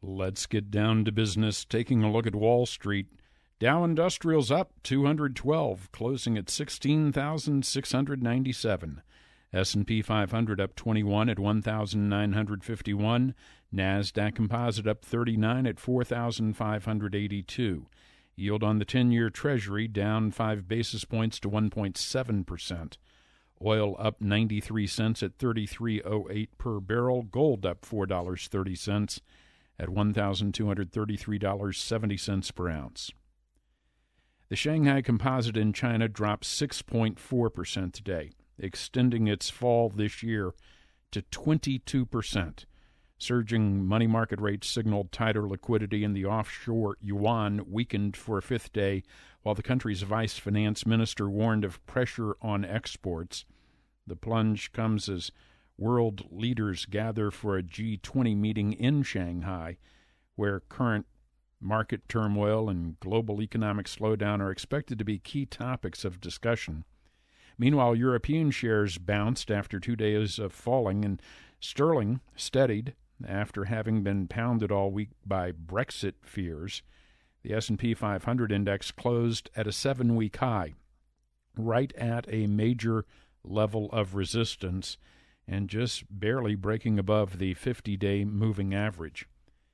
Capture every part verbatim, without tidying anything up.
Let's get down to business. Taking a look at Wall Street, Dow Industrials up two hundred twelve, closing at sixteen thousand six hundred ninety-seven. S and P five hundred up twenty-one at one thousand nine hundred fifty-one. NASDAQ Composite up thirty-nine at four thousand five hundred eighty-two. Yield on the ten-year Treasury down five basis points to one point seven percent. Oil up ninety-three cents at thirty-three oh eight per barrel. Gold up four dollars and thirty cents at one thousand two hundred thirty-three dollars and seventy cents per ounce. The Shanghai Composite in China dropped six point four percent today, extending its fall this year to twenty-two percent. Surging money market rates signaled tighter liquidity, and the offshore yuan weakened for a fifth day, while the country's vice finance minister warned of pressure on exports. The plunge comes as world leaders gather for a G twenty meeting in Shanghai, where current market turmoil and global economic slowdown are expected to be key topics of discussion. Meanwhile, European shares bounced after two days of falling, and sterling steadied after having been pounded all week by Brexit fears. The S and P five hundred index closed at a seven-week high, right at a major level of resistance, and just barely breaking above the fifty-day moving average.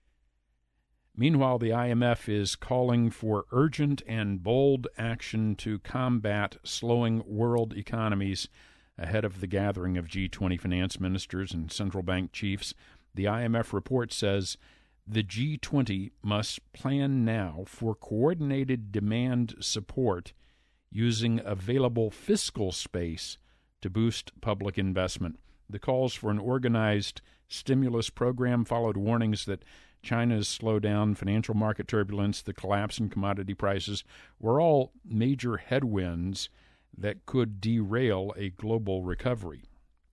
Meanwhile, the I M F is calling for urgent and bold action to combat slowing world economies ahead of the gathering of G twenty finance ministers and central bank chiefs. The I M F report says the G twenty must plan now for coordinated demand support using available fiscal space to boost public investment. The calls for an organized stimulus program followed warnings that China's slowdown, financial market turbulence, the collapse in commodity prices were all major headwinds that could derail a global recovery.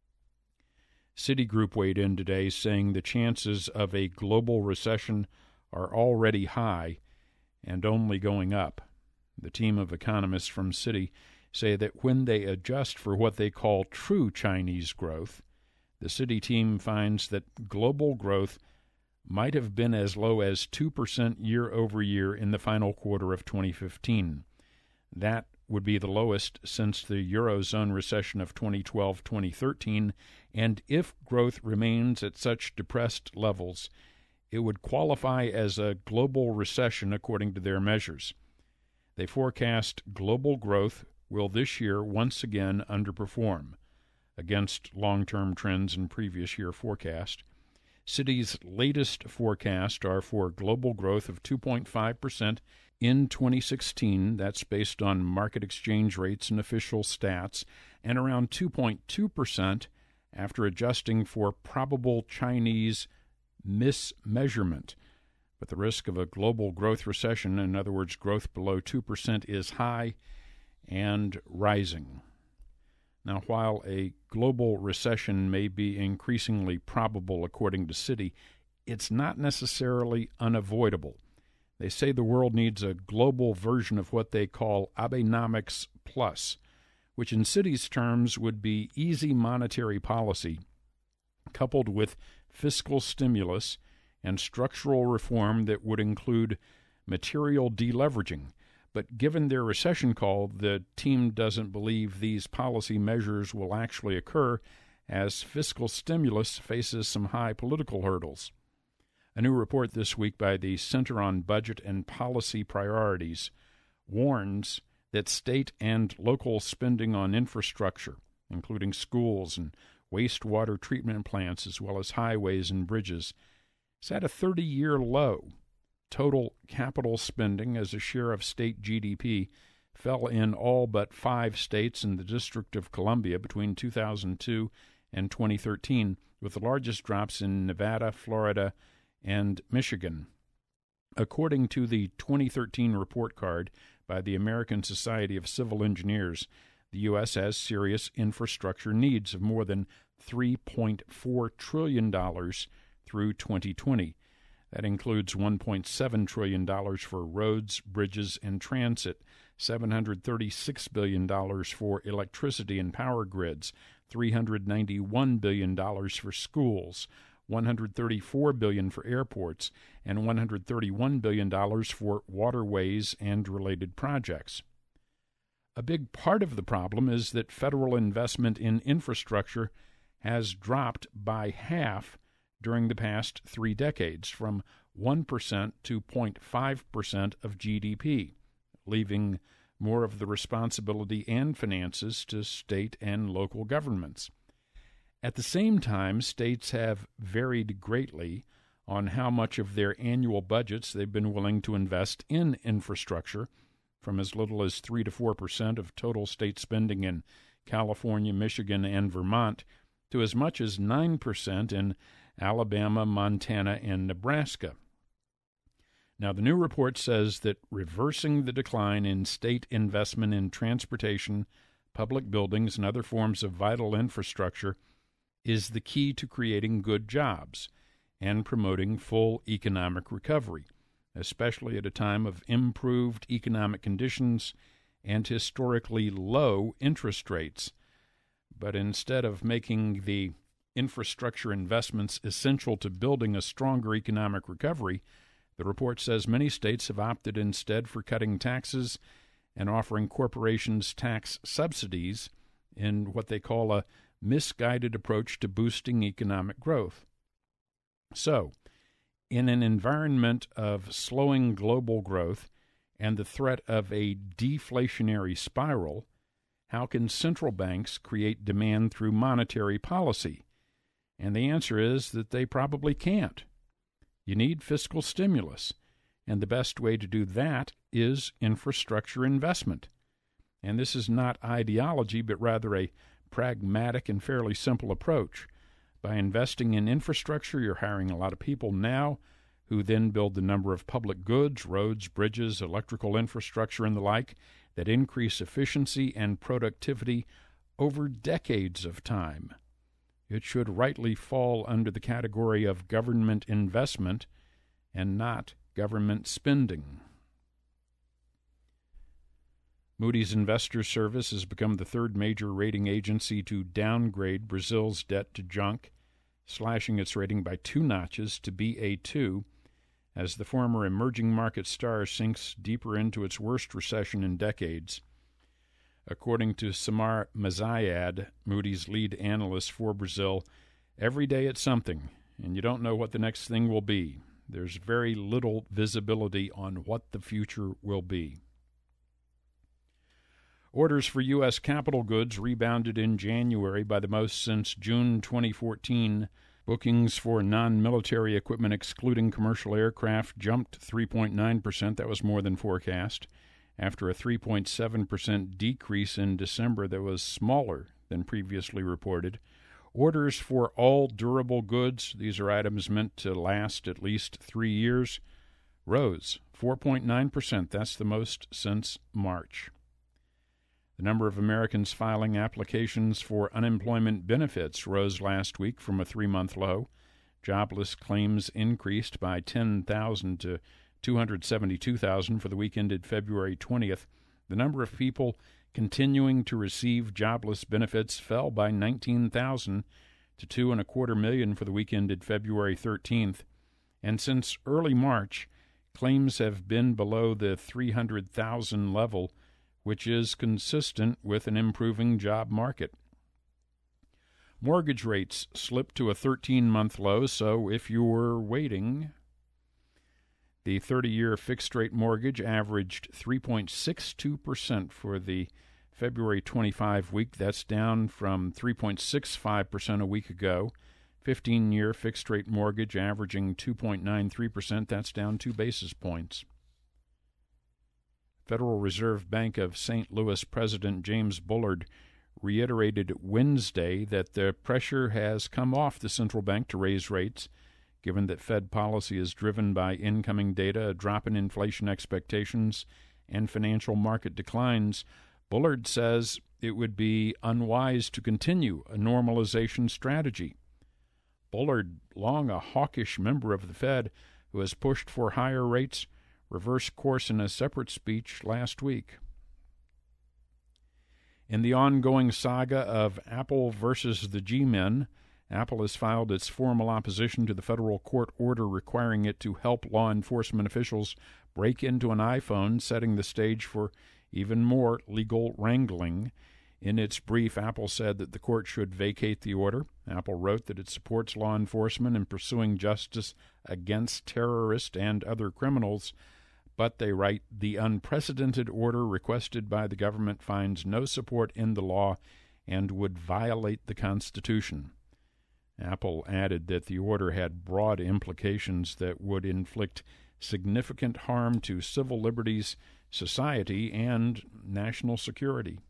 Citigroup weighed in today, saying the chances of a global recession are already high and only going up. The team of economists from Citi say that when they adjust for what they call true Chinese growth, the Citi team finds that global growth might have been as low as two percent year over year in the final quarter of twenty fifteen. That would be the lowest since the Eurozone recession of twenty twelve to twenty thirteen, and if growth remains at such depressed levels, it would qualify as a global recession according to their measures. They forecast global growth will this year once again underperform against long-term trends in previous year forecast. Citi's latest forecast are for global growth of two point five percent in twenty sixteen. That's based on market exchange rates and official stats, and around two point two percent after adjusting for probable Chinese mismeasurement. But the risk of a global growth recession, in other words, growth below two percent, is high and rising. Now, while a global recession may be increasingly probable according to Citi, it's not necessarily unavoidable. They say the world needs a global version of what they call Abenomics Plus, which in Citi's terms would be easy monetary policy coupled with fiscal stimulus and structural reform that would include material deleveraging. But given their recession call, the team doesn't believe these policy measures will actually occur, as fiscal stimulus faces some high political hurdles. A new report this week by the Center on Budget and Policy Priorities warns that state and local spending on infrastructure, including schools and wastewater treatment plants as well as highways and bridges, is at a thirty-year low. Total capital spending as a share of state G D P fell in all but five states in the District of Columbia between two thousand two and twenty thirteen, with the largest drops in Nevada, Florida, and Michigan. According to the twenty thirteen report card by the American Society of Civil Engineers, the U S has serious infrastructure needs of more than three point four trillion dollars through twenty twenty. That includes one point seven trillion dollars for roads, bridges, and transit, seven hundred thirty-six billion dollars for electricity and power grids, three hundred ninety-one billion dollars for schools, one hundred thirty-four billion dollars for airports, and one hundred thirty-one billion dollars for waterways and related projects. A big part of the problem is that federal investment in infrastructure has dropped by half during the past three decades, from one percent to zero point five percent of G D P, leaving more of the responsibility and finances to state and local governments. At the same time, states have varied greatly on how much of their annual budgets they've been willing to invest in infrastructure, from as little as three to four percent of total state spending in California, Michigan, and Vermont, to as much as nine percent in Alabama, Montana, and Nebraska. Now, the new report says that reversing the decline in state investment in transportation, public buildings, and other forms of vital infrastructure is the key to creating good jobs and promoting full economic recovery, especially at a time of improved economic conditions and historically low interest rates. But instead of making the infrastructure investments essential to building a stronger economic recovery, the report says many states have opted instead for cutting taxes and offering corporations tax subsidies in what they call a misguided approach to boosting economic growth. So, in an environment of slowing global growth and the threat of a deflationary spiral, how can central banks create demand through monetary policy? And the answer is that they probably can't. You need fiscal stimulus, and the best way to do that is infrastructure investment. And this is not ideology, but rather a pragmatic and fairly simple approach. By investing in infrastructure, you're hiring a lot of people now who then build the number of public goods, roads, bridges, electrical infrastructure, and the like that increase efficiency and productivity over decades of time. It should rightly fall under the category of government investment and not government spending. Moody's Investors Service has become the third major rating agency to downgrade Brazil's debt to junk, slashing its rating by two notches to B A two, as the former emerging market star sinks deeper into its worst recession in decades. According to Samar Mazayad, Moody's lead analyst for Brazil, every day it's something, and you don't know what the next thing will be. There's very little visibility on what the future will be. Orders for U S capital goods rebounded in January by the most since June twenty fourteen. Bookings for non-military equipment excluding commercial aircraft jumped three point nine percent. That was more than forecast, after a three point seven percent decrease in December that was smaller than previously reported. Orders for all durable goods, these are items meant to last at least three years, rose four point nine percent. That's the most since March. The number of Americans filing applications for unemployment benefits rose last week from a three-month low. Jobless claims increased by ten thousand to two hundred seventy-two thousand for the week ended February twentieth. The number of people continuing to receive jobless benefits fell by nineteen thousand to two and a quarter million for the week ended February thirteenth. And since early March, claims have been below the three hundred thousand level, which is consistent with an improving job market. Mortgage rates slipped to a thirteen-month low, so if you were waiting, the thirty-year fixed-rate mortgage averaged three point six two percent for the February twenty-five week. That's down from three point six five percent a week ago. fifteen-year fixed-rate mortgage averaging two point nine three percent. That's down two basis points. Federal Reserve Bank of Saint Louis President James Bullard reiterated Wednesday that the pressure has come off the central bank to raise rates, given that Fed policy is driven by incoming data, a drop in inflation expectations, and financial market declines. Bullard says it would be unwise to continue a normalization strategy. Bullard, long a hawkish member of the Fed who has pushed for higher rates, reversed course in a separate speech last week. In the ongoing saga of Apple versus the G-men, Apple has filed its formal opposition to the federal court order requiring it to help law enforcement officials break into an iPhone, setting the stage for even more legal wrangling. In its brief, Apple said that the court should vacate the order. Apple wrote that it supports law enforcement in pursuing justice against terrorists and other criminals, but they write, the unprecedented order requested by the government finds no support in the law and would violate the Constitution. Apple added that the order had broad implications that would inflict significant harm to civil liberties, society, and national security.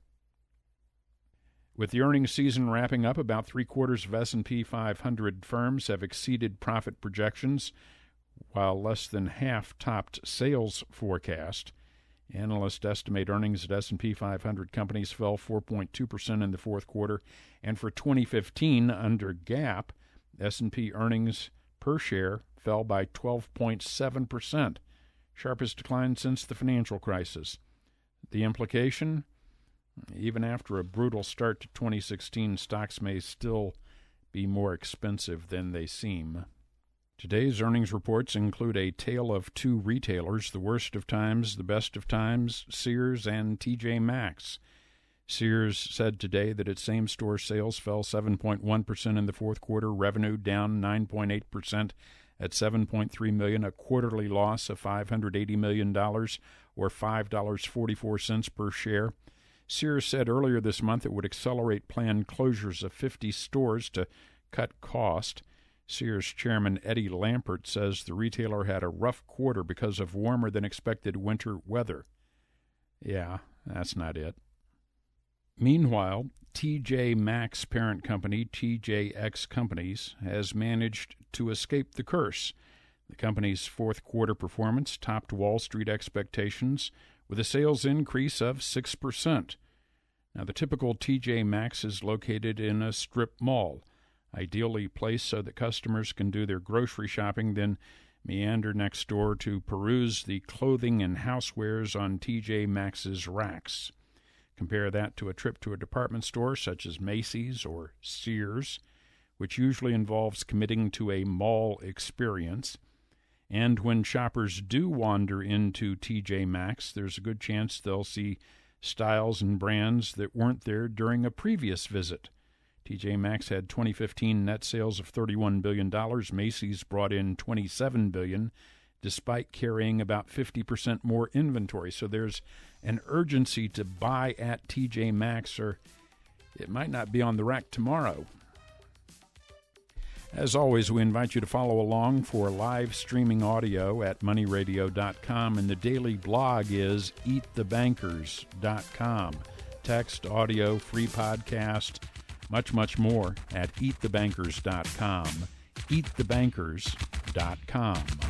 With the earnings season wrapping up, about three-quarters of S and P five hundred firms have exceeded profit projections, while less than half topped sales forecast. Analysts estimate earnings at S and P five hundred companies fell four point two percent in the fourth quarter, and for twenty fifteen, under GAAP, S and P earnings per share fell by twelve point seven percent, sharpest decline since the financial crisis. The implication? Even after a brutal start to twenty sixteen, stocks may still be more expensive than they seem. Today's earnings reports include a tale of two retailers, the worst of times, the best of times, Sears and T J Maxx. Sears said today that its same-store sales fell seven point one percent in the fourth quarter, revenue down nine point eight percent at seven point three million dollars, a quarterly loss of five hundred eighty million dollars, or five dollars and forty-four cents per share. Sears said earlier this month it would accelerate planned closures of fifty stores to cut cost. Sears chairman Eddie Lampert says the retailer had a rough quarter because of warmer-than-expected winter weather. Yeah, that's not it. Meanwhile, T J Maxx parent company T J X Companies has managed to escape the curse. The company's fourth quarter performance topped Wall Street expectations with a sales increase of six percent. Now, the typical T J Maxx is located in a strip mall, ideally placed so that customers can do their grocery shopping, then meander next door to peruse the clothing and housewares on T J Maxx's racks. Compare that to a trip to a department store such as Macy's or Sears, which usually involves committing to a mall experience. And when shoppers do wander into T J Maxx, there's a good chance they'll see styles and brands that weren't there during a previous visit. T J Maxx had twenty fifteen net sales of thirty-one billion dollars. Macy's brought in twenty-seven billion dollars, despite carrying about fifty percent more inventory. So there's an urgency to buy at T J Maxx, or it might not be on the rack tomorrow. As always, we invite you to follow along for live streaming audio at money radio dot com, and the daily blog is eat the bankers dot com. Text, audio, free podcast, much, much more at eat the bankers dot com. eat the bankers dot com.